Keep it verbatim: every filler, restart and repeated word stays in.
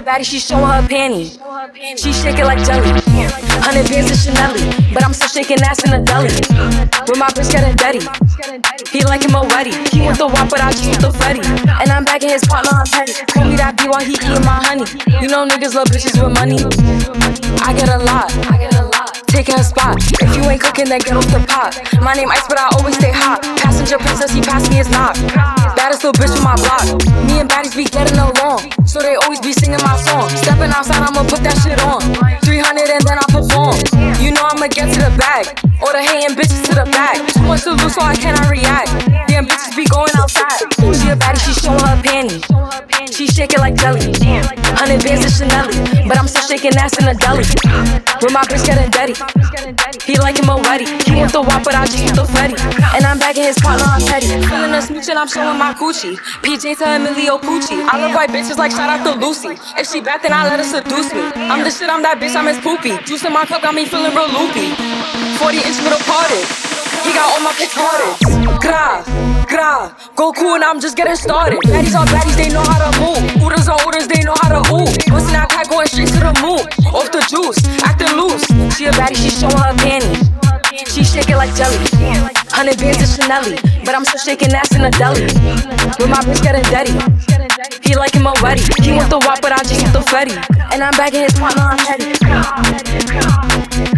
baddie, she showing her panties. She shaking like jelly. Hundred bands of Chanel, but I'm still shaking ass in the deli. With my bitch getting dirty. He like him already. He want the wop, but I just want the Freddy. And I'm bagging his partner on petty. Call me that B while he eating my honey. You know niggas love bitches with money. I get a lot. I get a lot. Taking a spot. If you ain't cooking, then get off the pot. My name Ice, but I always stay hot. Passenger princess, he passed me his knock. Baddest little bitch from my block. Me and baddies be getting along, so they always be singing my song. Stepping outside, I'ma put that shit on. three hundred and then I perform. You know I'ma get to the bag. All the hating bitches to the back. Too much to lose, so I cannot react. Damn bitches be going outside. She a baddie, she showing her panties. She shaking like jelly. Hundred bands of Chanel, but I'm still shaking ass in the deli. With my bitch getting dirty. He like him already. He want the wop, but I just want the Freddy. And I'm bagging his partner on petty. Feeling the smooch and I'm showing my Gucci. P J to Emilio Pucci. I love white bitches like shout out to Lucy. If she bad, then I let her seduce me. I'm the shit, I'm that bitch, I'm his poopy. Juice in my cup got me feeling real loopy. forty inch with a parted. He got all my pics parted. Gra, gra, go cool and I'm just getting started. Baddies are baddies, they know how to move. Oodles are oodles, they know how to ooh. What's in that pack going straight to the moon? Off the juice, acting loose. She a baddie, she showing her panties. She shaking like jelly. Hundred bands of Chanel, but I'm still shaking ass in the deli. With my bitch getting dirty. He like him already. He want the wop, but I just want the Freddy. And I'm bagging his partner on petty.